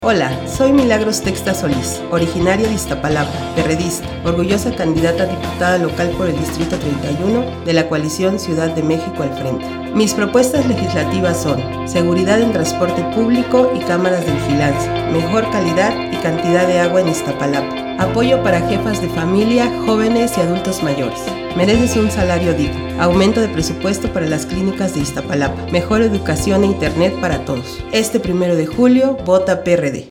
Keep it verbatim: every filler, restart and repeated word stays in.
Hola, soy Milagros Texta Solís, originaria de Iztapalapa, perredista, orgullosa candidata a diputada local por el Distrito treinta y uno de la coalición Ciudad de México al Frente. Mis propuestas legislativas son seguridad en transporte público y cámaras de vigilancia, mejor calidad y cantidad de agua en Iztapalapa, apoyo para jefas de familia, jóvenes y adultos mayores. Mereces un salario digno, aumento de presupuesto para las clínicas de Iztapalapa, mejor educación e internet para todos. Este primero de julio, vota P R D.